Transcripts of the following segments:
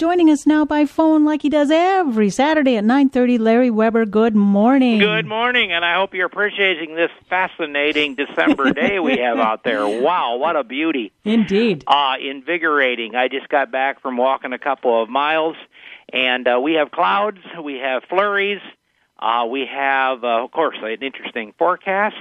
Joining us now by phone like he does every Saturday at 9:30, Larry Weber. Good morning. Good morning, and I hope you're appreciating this fascinating December day we have out there. Wow, what a beauty. Indeed. Invigorating. I just got back from walking a couple of miles, and we have clouds, we have flurries, we have, of course, an interesting forecast.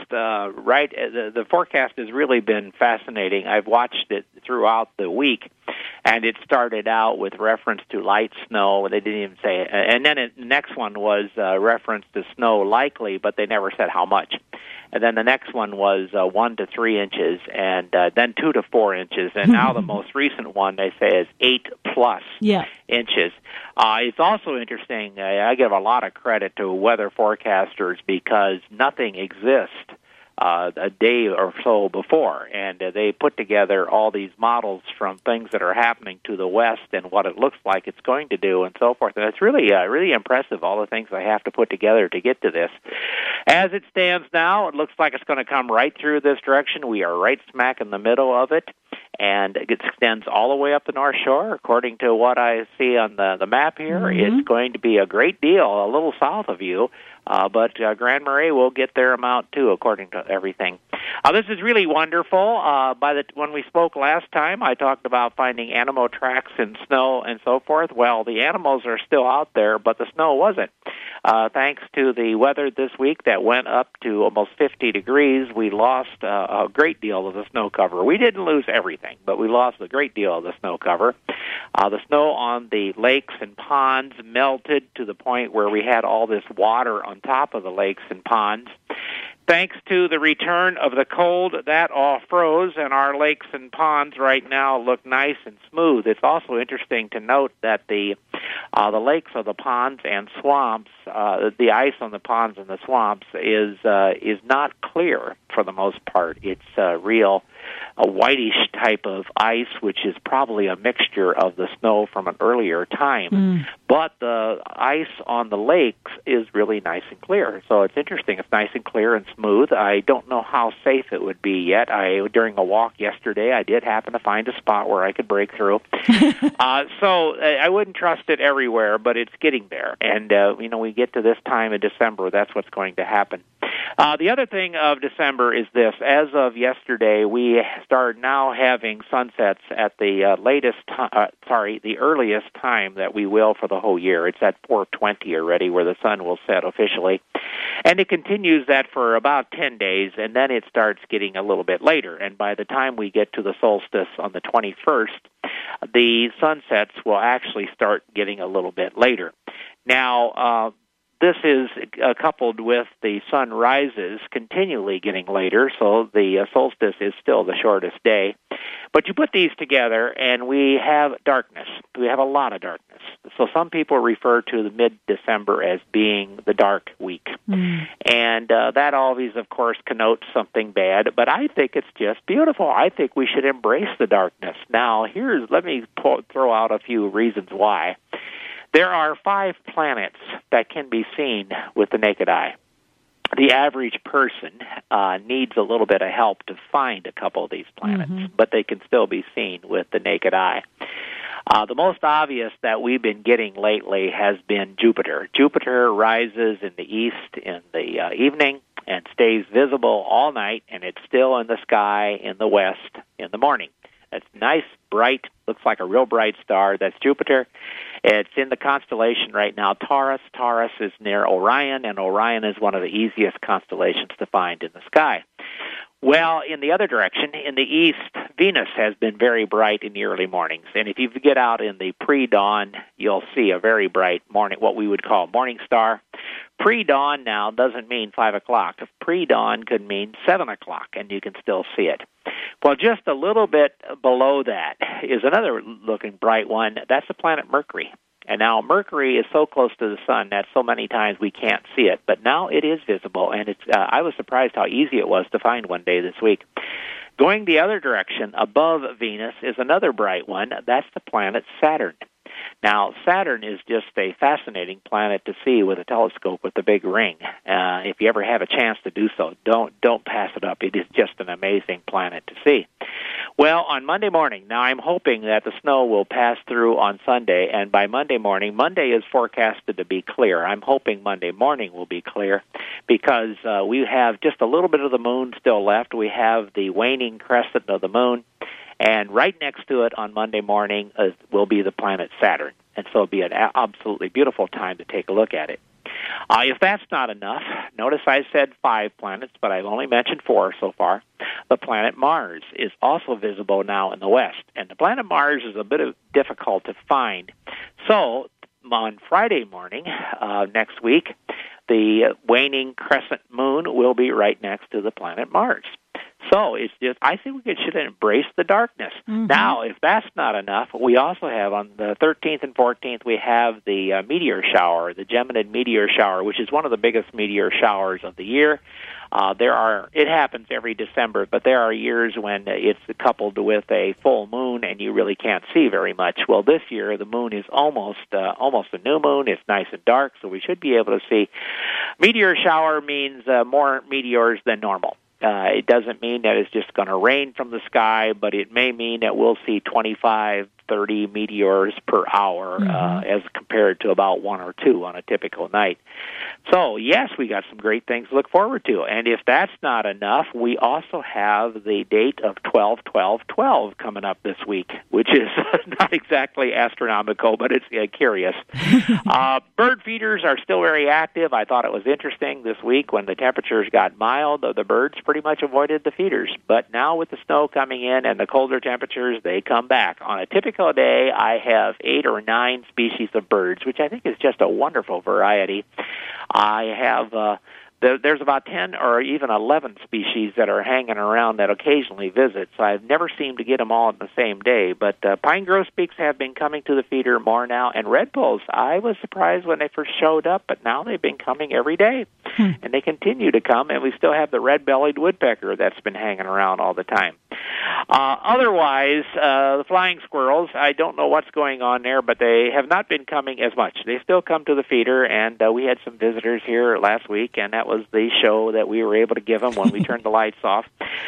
The forecast has really been fascinating. I've watched it throughout the week, and it started out with reference to light snow. They didn't even say it. And then the next one was reference to snow likely, but they never said how much. And then the next one was 1 to 3 inches, and then 2 to 4 inches. And now the most recent one, they say, is 8+ inches. It's also interesting. I give a lot of credit to weather forecasters because nothing exists a day or so before, and they put together all these models from things that are happening to the west and what it looks like it's going to do and so forth. And it's really impressive, all the things I have to put together to get to this. As it stands now, it looks like it's going to come right through this direction. We are right smack in the middle of it, and it extends all the way up the North Shore. According to what I see on the map here, it's going to be a great deal a little south of you. But Grand Marais will get their amount, too, according to everything. This is really wonderful. When we spoke last time, I talked about finding animal tracks in snow and so forth. Well, the animals are still out there, but the snow wasn't. Thanks to the weather this week that went up to almost 50 degrees, we lost a great deal of the snow cover. We didn't lose everything, but we lost a great deal of the snow cover. The snow on the lakes and ponds melted to the point where we had all this water on top of the lakes and ponds. Thanks to the return of the cold, that all froze, and our lakes and ponds right now look nice and smooth. It's also interesting to note that the lakes of the ponds and swamps, the ice on the ponds and the swamps is not clear for the most part. It's a whitish type of ice, which is probably a mixture of the snow from an earlier time. But the ice on the lakes is really nice and clear. So it's interesting. It's nice and clear and smooth. I don't know how safe it would be yet. During a walk yesterday, I did happen to find a spot where I could break through. So I wouldn't trust it everywhere, but it's getting there. And, we get to this time in December, that's what's going to happen. The other thing of December is this. As of yesterday, we start now having sunsets at the the earliest time that we will for the whole year. It's at 4:20 already where the sun will set officially. And it continues that for about 10 days, and then it starts getting a little bit later. And by the time we get to the solstice on the 21st, the sunsets will actually start getting a little bit later. Now, this is coupled with the sun rises continually getting later, so the solstice is still the shortest day. But you put these together, and we have darkness. We have a lot of darkness. So some people refer to the mid-December as being the dark week. And that always, of course, connotes something bad, but I think it's just beautiful. I think we should embrace the darkness. Now, let me throw out a few reasons why. There are 5 planets that can be seen with the naked eye. The average person needs a little bit of help to find a couple of these planets, but they can still be seen with the naked eye. The most obvious that we've been getting lately has been Jupiter. Jupiter rises in the east in the evening and stays visible all night, and it's still in the sky in the west in the morning. It's nice, bright, looks like a real bright star. That's Jupiter. It's in the constellation right now, Taurus. Taurus is near Orion, and Orion is one of the easiest constellations to find in the sky. Well, in the other direction, in the east, Venus has been very bright in the early mornings. And if you get out in the pre-dawn, you'll see a very bright morning, what we would call morning star. Pre-dawn now doesn't mean 5 o'clock. Pre-dawn could mean 7 o'clock, and you can still see it. Well, just a little bit below that is another looking bright one. That's the planet Mercury. And now Mercury is so close to the sun that so many times we can't see it. But now it is visible, and I was surprised how easy it was to find one day this week. Going the other direction, above Venus, is another bright one. That's the planet Saturn. Now, Saturn is just a fascinating planet to see with a telescope with the big ring. If you ever have a chance to do so, don't pass it up. It is just an amazing planet to see. Well, on Monday morning, now I'm hoping that the snow will pass through on Sunday, and by Monday morning, Monday is forecasted to be clear. I'm hoping Monday morning will be clear because we have just a little bit of the moon still left. We have the waning crescent of the moon, and right next to it on Monday morning will be the planet Saturn, and so it'll be an absolutely beautiful time to take a look at it. If that's not enough, notice I said 5 planets, but I've only mentioned 4 so far. The planet Mars is also visible now in the west, and the planet Mars is a bit difficult to find. So on Friday morning next week, the waning crescent moon will be right next to the planet Mars. So it's just, I think we should embrace the darkness. Mm-hmm. Now, if that's not enough, we also have on the 13th and 14th, we have the meteor shower, the Geminid meteor shower, which is one of the biggest meteor showers of the year. It happens every December, but there are years when it's coupled with a full moon and you really can't see very much. Well, this year the moon is almost a new moon. It's nice and dark, so we should be able to see. Meteor shower means more meteors than normal. It doesn't mean that it's just going to rain from the sky, but it may mean that we'll see 25, 30 meteors per hour as compared to about 1 or 2 on a typical night. So, yes, we got some great things to look forward to. And if that's not enough, we also have the date of 12-12-12 coming up this week, which is not exactly astronomical, but it's curious. Bird feeders are still very active. I thought it was interesting this week when the temperatures got mild, the birds pretty much avoided the feeders. But now with the snow coming in and the colder temperatures, they come back. On a typical day, I have 8 or 9 species of birds, which I think is just a wonderful variety. I have there's about 10 or even 11 species that are hanging around that occasionally visit, so I've never seemed to get them all on the same day. But pine grosbeaks have been coming to the feeder more now, and redpolls, I was surprised when they first showed up, but now they've been coming every day, and they continue to come, and we still have the red-bellied woodpecker that's been hanging around all the time. Otherwise, the flying squirrels, I don't know what's going on there, but they have not been coming as much. They still come to the feeder, and we had some visitors here last week, and that was the show that we were able to give them when we turned the lights off.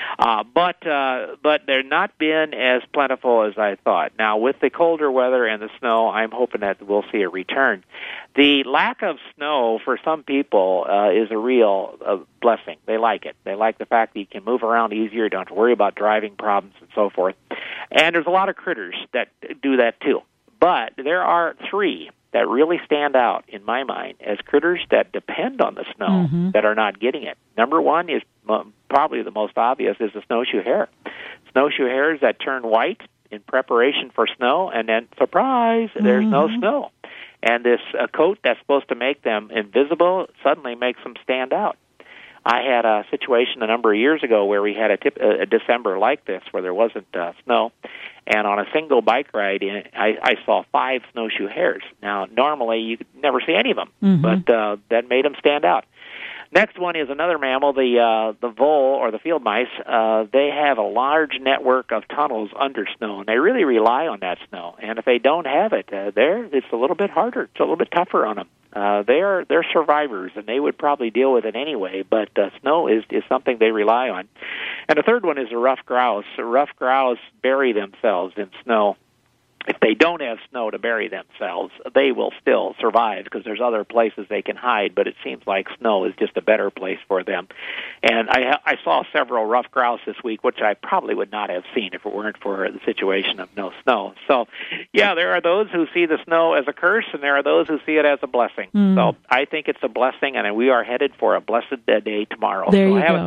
But they're not been as plentiful as I thought. Now, with the colder weather and the snow, I'm hoping that we'll see a return. The lack of snow for some people is a real blessing. They like it. They like the fact that you can move around easier, don't have to worry about driving problems and so forth. And there's a lot of critters that do that too. But there are 3 that really stand out in my mind as critters that depend on the snow that are not getting it. Number 1 is probably the most obvious is the snowshoe hare. Snowshoe hares that turn white in preparation for snow, and then, surprise, there's no snow. And this coat that's supposed to make them invisible suddenly makes them stand out. I had a situation a number of years ago where we had a December like this where there wasn't snow, and on a single bike ride, I saw 5 snowshoe hares. Now, normally you could never see any of them, but that made them stand out. Next one is another mammal, the vole or the field mice. They have a large network of tunnels under snow, and they really rely on that snow. And if they don't have it, it's a little bit harder. It's a little bit tougher on them. They're survivors, and they would probably deal with it anyway, but snow is something they rely on. And the third one is the ruffed grouse. The ruffed grouse bury themselves in snow. If they don't have snow to bury themselves, they will still survive because there's other places they can hide, but it seems like snow is just a better place for them. And I saw several ruffed grouse this week, which I probably would not have seen if it weren't for the situation of no snow. So, yeah, there are those who see the snow as a curse, and there are those who see it as a blessing. So I think it's a blessing, and we are headed for a blessed day tomorrow. There you go.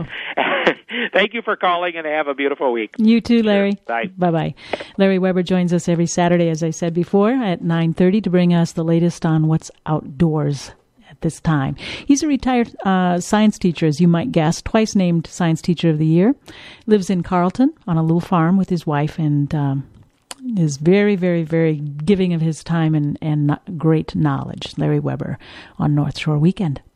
Thank you for calling, and have a beautiful week. You too, Larry. Sure. Bye. Bye-bye. Larry Weber joins us every Saturday, as I said before, at 9:30 to bring us the latest on what's outdoors at this time. He's a retired science teacher, as you might guess, twice named Science Teacher of the Year. Lives in Carlton on a little farm with his wife, and is very, very, very giving of his time and great knowledge. Larry Weber on North Shore Weekend.